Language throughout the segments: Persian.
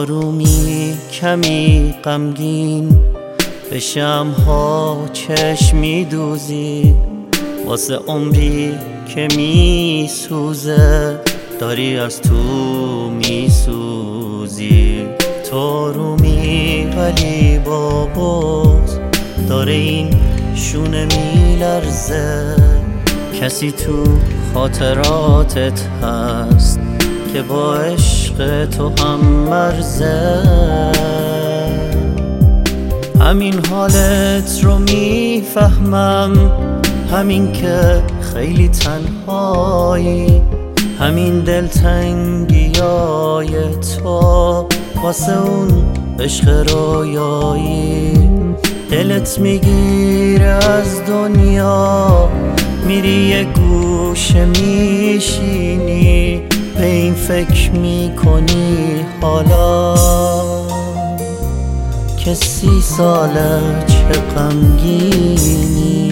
آرومی کمی غمگین به شمع‌ها چشم می‌دوزی، واسه عمری که میسوزه داری از تو میسوزی. تو آرومی ولی با بغض داره این شونه میلرزه. کسی تو خاطراتت هست که با عشق تو هم مرزه. همین حالت رو میفهمم، همین که خیلی تنهایی، همین دلتنگیای تو واسه اون عشق رویایی. دلت میگیره از دنیا، میری یه گوشه میشینی، به این فکر میکنی حالا که 30 ساله چه غمگینی.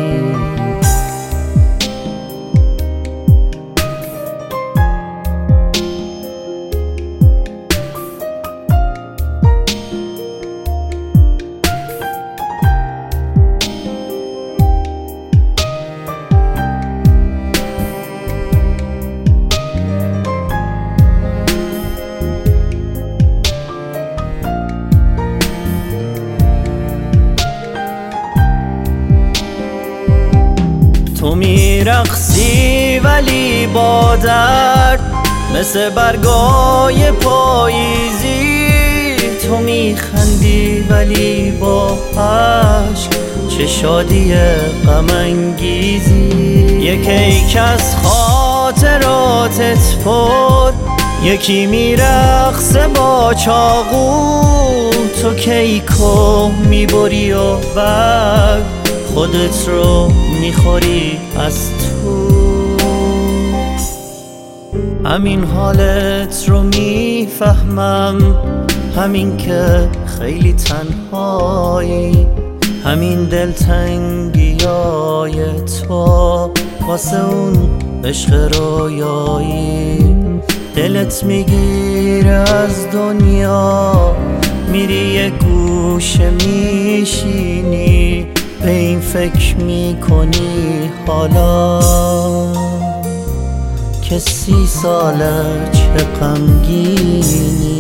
تو میرقصی ولی با درد، مثل برگای پاییزی. تو میخندی ولی با عشق، چه شادی غم انگیزی. یکی از خاطراتت پر، یکی میرقصه با چاقو. تو کیکو میبری و بعد خودت رو میخوری از تو. همین حالت رو میفهمم، همین که خیلی تنهایی، همین دلتنگیای تو واسه اون عشق رویایی. دلت میگیره از دنیا، میری یه گوشه میشینی، به این فکر میکنی حالا که 30 ساله چه غمگینی.